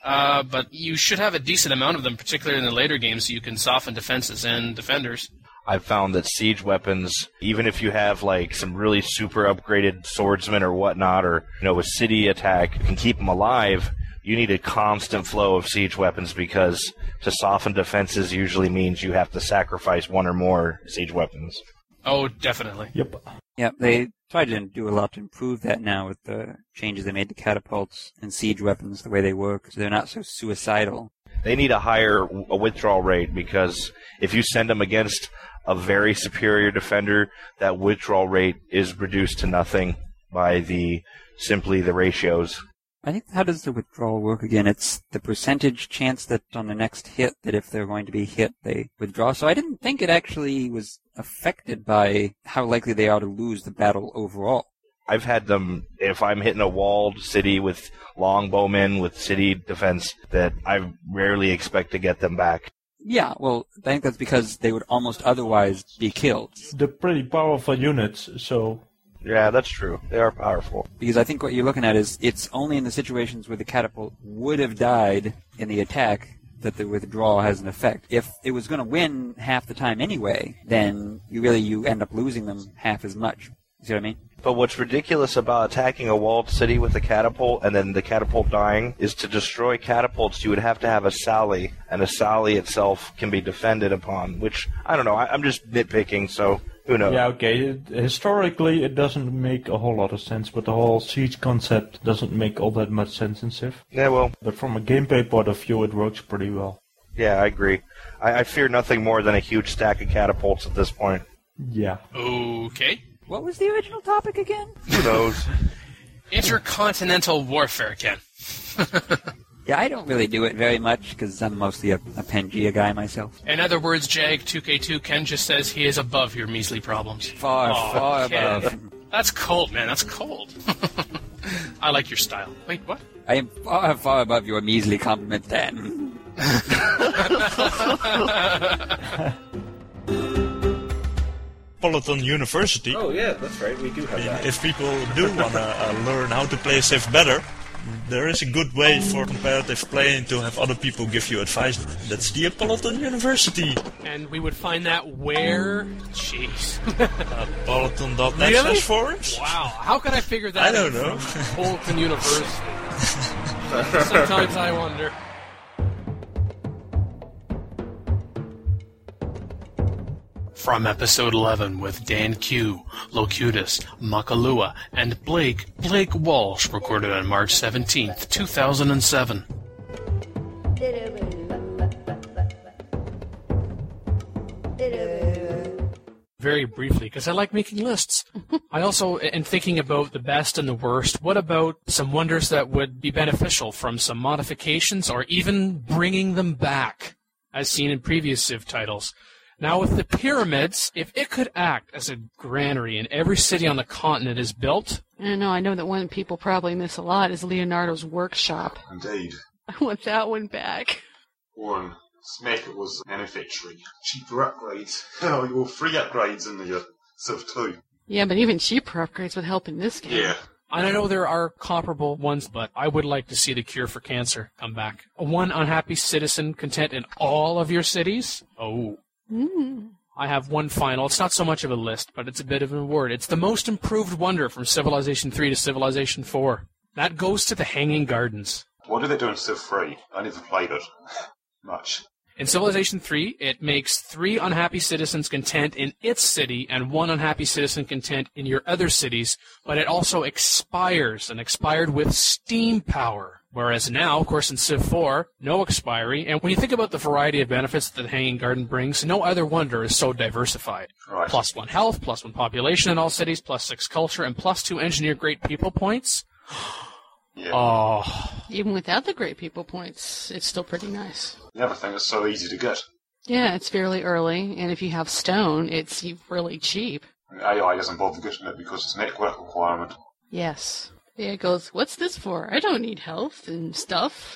but you should have a decent amount of them, particularly in the later games, so you can soften defenses and defenders. I've found that siege weapons, even if you have like some really super upgraded swordsmen or whatnot, or a city attack, you can keep them alive. You need a constant flow of siege weapons because to soften defenses usually means you have to sacrifice one or more siege weapons. Oh, definitely. Yep. Yeah, they tried to do a lot to improve that now with the changes they made to catapults and siege weapons, the way they work, so they're not so suicidal. They need a higher withdrawal rate because if you send them against a very superior defender, that withdrawal rate is reduced to nothing by simply the ratios. I think, how does the withdrawal work again? It's the percentage chance that on the next hit, that if they're going to be hit, they withdraw. So I didn't think it actually was affected by how likely they are to lose the battle overall. I've had them, if I'm hitting a walled city with longbowmen, with city defense, that I rarely expect to get them back. Yeah, well, I think that's because they would almost otherwise be killed. They're pretty powerful units, so... Yeah, that's true. They are powerful. Because I think what you're looking at is it's only in the situations where the catapult would have died in the attack that the withdrawal has an effect. If it was going to win half the time anyway, then you end up losing them half as much. You see what I mean? But what's ridiculous about attacking a walled city with a catapult and then the catapult dying is to destroy catapults, you would have to have a sally, and a sally itself can be defended upon, which, I don't know, I'm just nitpicking, so who knows? Yeah, okay. Historically, it doesn't make a whole lot of sense, but the whole siege concept doesn't make all that much sense in Civ. Yeah, well... But from a gameplay point of view, it works pretty well. Yeah, I agree. I fear nothing more than a huge stack of catapults at this point. Yeah. Okay. What was the original topic again? Who knows? Intercontinental warfare, Ken. Yeah, I don't really do it very much because I'm mostly a Pangea guy myself. In other words, Jag2K2, Ken just says he is above your measly problems. Far Ken. above. That's cold, man. That's cold. I like your style. Wait, what? I am far above your measly compliment, Dan. Politon University. Oh yeah, that's right. We do have that. If people do want to learn how to play Civ better, there is a good way for competitive playing to have other people give you advice. That's the Politon University. And we would find that where? Jeez. Politon.net Really? forums? Wow. How could I figure that I don't out know. from Bolton University? Sometimes I wonder. From episode 11 with Dan Q, Locutus, Makalua, and Blake Walsh, recorded on March 17th, 2007. Very briefly, because I like making lists. I also am thinking about the best and the worst. What about some wonders that would be beneficial from some modifications or even bringing them back, as seen in previous Civ titles? Now, with the pyramids, if it could act as a granary in every city on the continent is built... I know that one people probably miss a lot is Leonardo's workshop. Indeed. I want that one back. One, Smith was manufacturing. Cheaper upgrades. Oh, you will free upgrades in the Civ 2. Yeah, but even cheaper upgrades would help in this game. Yeah. And I know there are comparable ones, but I would like to see the cure for cancer come back. One unhappy citizen content in all of your cities? Oh. I have one final. It's not so much of a list, but it's a bit of an award. It's the most improved wonder from Civilization 3 to Civilization 4. That goes to the Hanging Gardens. What did they do in Civ 3? I never played it. Much. In Civilization 3, it makes 3 unhappy citizens content in its city and 1 unhappy citizen content in your other cities, but it also expires, and expired with steam power. Whereas now, of course, in Civ 4, no expiry, and when you think about the variety of benefits that the Hanging Garden brings, no other wonder is so diversified. Right. +1 health, +1 population in all cities, +6 culture, and +2 engineer great people points. Yeah. Oh. Even without the great people points, it's still pretty nice. The other thing is so easy to get. Yeah, it's fairly early, and if you have stone, it's really cheap. AI doesn't bother getting it because it's a network requirement. Yes. Yeah, it goes, what's this for? I don't need health and stuff.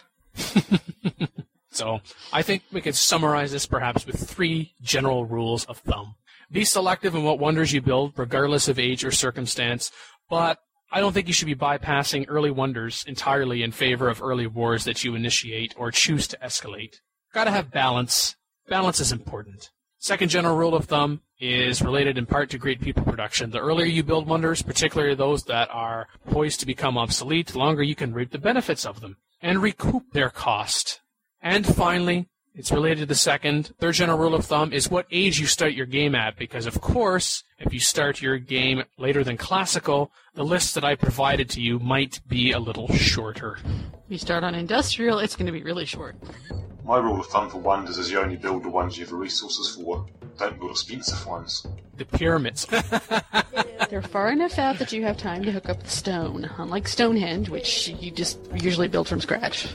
So, I think we could summarize this perhaps with 3 general rules of thumb. Be selective in what wonders you build, regardless of age or circumstance, but I don't think you should be bypassing early wonders entirely in favor of early wars that you initiate or choose to escalate. Gotta have balance. Balance is important. Second general rule of thumb is related in part to great people production. The earlier you build wonders, particularly those that are poised to become obsolete, the longer you can reap the benefits of them and recoup their cost. And finally, it's related to the third general rule of thumb is what age you start your game at, because of course, if you start your game later than classical, the list that I provided to you might be a little shorter. If you start on industrial, it's going to be really short. My rule of thumb for wonders is you only build the ones you have the resources for. Don't build expensive ones. The pyramids. They're far enough out that you have time to hook up the stone, unlike Stonehenge, which you just usually build from scratch.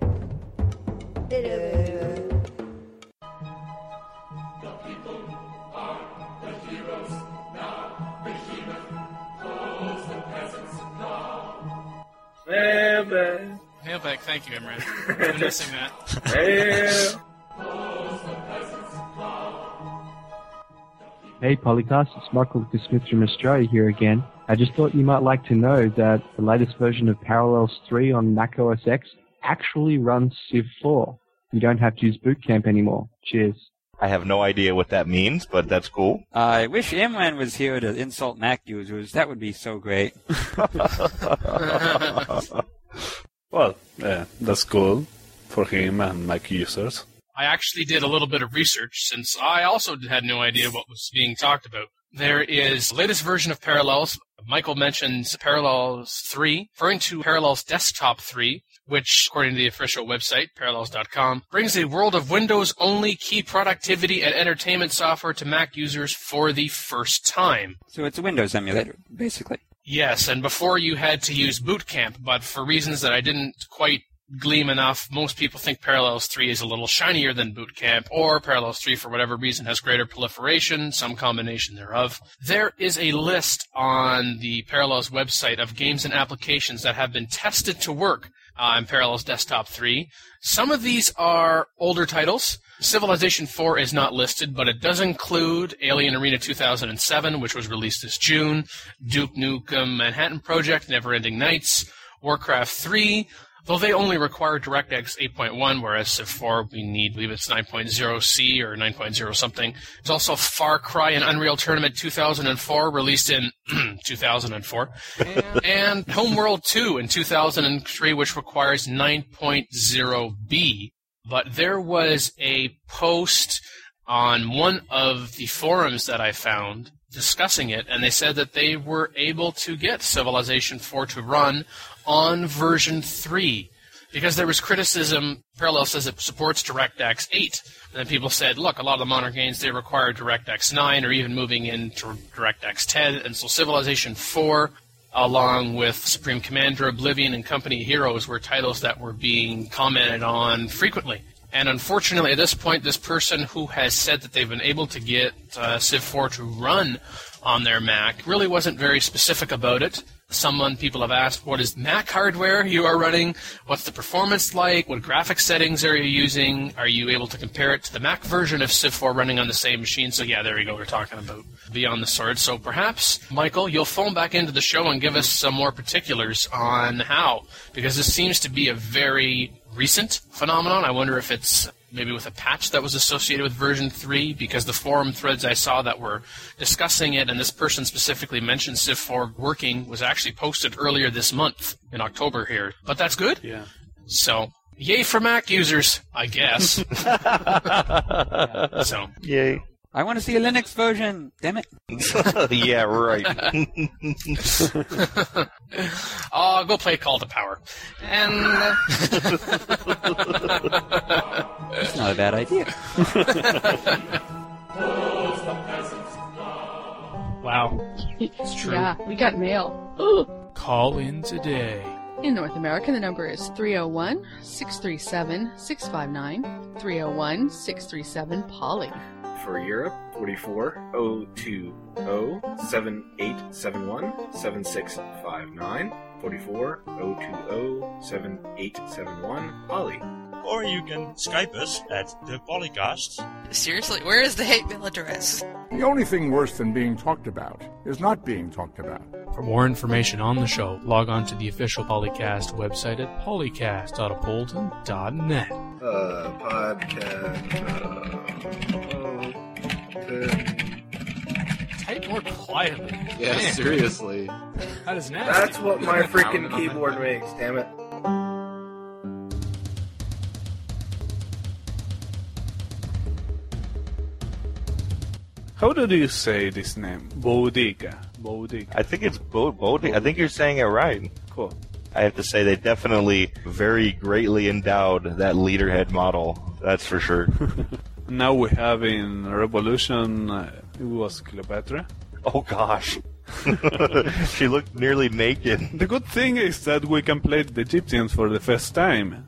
Mailbag, thank you, Imran. I've been missing that. Hey Polycast, it's Michael Smith from Australia here again. I just thought you might like to know that the latest version of Parallels 3 on Mac OS X actually runs Civ 4. You don't have to use Boot Camp anymore. Cheers. I have no idea what that means, but that's cool. I wish Imran was here to insult Mac users. That would be so great. Well, that's cool for him and Mac users. I actually did a little bit of research since I also had no idea what was being talked about. There is the latest version of Parallels. Michael mentions Parallels 3, referring to Parallels Desktop 3, which, according to the official website, Parallels.com, brings a world of Windows-only key productivity and entertainment software to Mac users for the first time. So it's a Windows emulator, basically. Yes, and before you had to use Boot Camp, but for reasons that I didn't quite gleam enough, most people think Parallels 3 is a little shinier than Boot Camp, or Parallels 3, for whatever reason, has greater proliferation, some combination thereof. There is a list on the Parallels website of games and applications that have been tested to work on Parallels Desktop 3. Some of these are older titles. Civilization 4 is not listed, but it does include Alien Arena 2007, which was released this June, Duke Nukem Manhattan Project, Neverending Nights, Warcraft 3, though they only require DirectX 8.1, whereas Civ 4 I believe it's 9.0C or 9.0 something. There's also Far Cry and Unreal Tournament 2004, released in 2004, and Homeworld 2 in 2003, which requires 9.0B. But there was a post on one of the forums that I found discussing it, and they said that they were able to get Civilization 4 to run on version 3, because there was criticism. Parallel says it supports DirectX 8, and then people said, look, a lot of the modern games, they require DirectX 9 or even moving into DirectX 10, and so Civilization 4, along with Supreme Commander, Oblivion, and Company of Heroes were titles that were being commented on frequently. And unfortunately, at this point, this person who has said that they've been able to get Civ 4 to run on their Mac really wasn't very specific about it. People have asked, what is Mac hardware you are running? What's the performance like? What graphics settings are you using? Are you able to compare it to the Mac version of Civ 4 running on the same machine? So yeah, there you go. We're talking about Beyond the Sword. So perhaps, Michael, you'll phone back into the show and give us some more particulars on how, because this seems to be a very recent phenomenon. I wonder if it's maybe with a patch that was associated with version 3, because the forum threads I saw that were discussing it, and this person specifically mentioned Civ 4 working, was actually posted earlier this month, in October here. But that's good. Yeah. So, yay for Mac users, I guess. So, yay. I want to see a Linux version. Damn it. Yeah, right. Oh, go play Call to Power. And That's not a bad idea. Wow. It's true. Yeah, we got mail. Call in today. In North America, the number is 301-637-659, 301-637-POLY. For Europe, 44-020-7871-7659, 44-020-7871, Poly. Or you can Skype us at the Polycast. Seriously, where is the hate mail address? The only thing worse than being talked about is not being talked about. For more information on the show, log on to the official Polycast website at polycast.appleton.net. Type more quietly. Yeah, Man. seriously. That is nasty. That's what my freaking keyboard makes, damn it. How do you say this name? Boudica. I think it's Boudica. I think you're saying it right. Cool. I have to say they definitely very greatly endowed that leaderhead model. That's for sure. Now we have in Revolution, it was Cleopatra. Oh gosh. She looked nearly naked. The good thing is that we can play the Egyptians for the first time.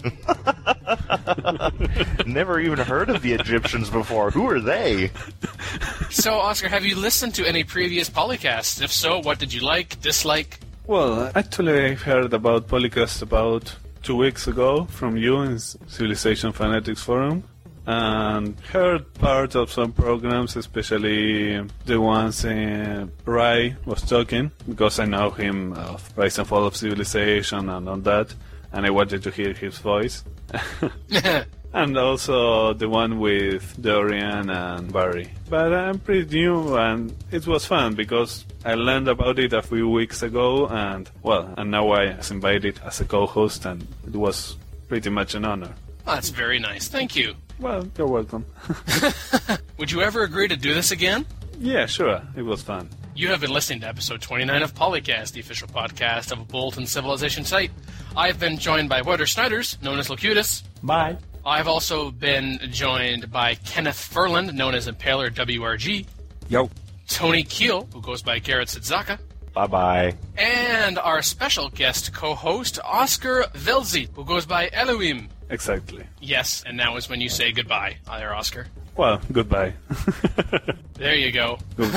Never even heard of the Egyptians before. Who are they? So, Oscar, have you listened to any previous Polycasts? If so, what did you like, dislike? Well, actually I heard about Polycast about 2 weeks ago from you in Civilization Fanatics Forum. And heard part of some programs, especially the ones Rai was talking, because I know him of Rise and Fall of Civilization and all that, and I wanted to hear his voice. And also the one with Dorian and Barry. But I'm pretty new, and it was fun, because I learned about it a few weeks ago, and now I was invited as a co-host, and it was pretty much an honor. Oh, that's very nice. Thank you. Well, you're welcome. Would you ever agree to do this again? Yeah, sure. It was fun. You have been listening to episode 29 of Polycast, the official podcast of a Bolton Civilization site. I've been joined by Werder Schneiders, known as Locutus. Bye. I've also been joined by Kenneth Furland, known as Impaler WRG. Yo. Tony Keel, who goes by Garrett Sidzaka. Bye-bye. And our special guest co-host, Oscar Velzi, who goes by Elohim. Exactly. Yes, and now is when you say goodbye. Hi there, Oscar. Well, goodbye. There you go.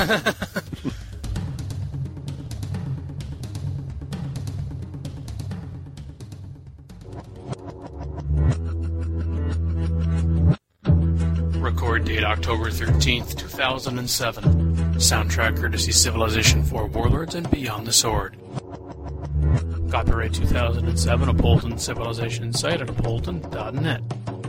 Record date October 13th, 2007. Soundtrack courtesy Civilization 4 Warlords and Beyond the Sword. Copyright 2007, a Bolton Civilization site at apolton.net.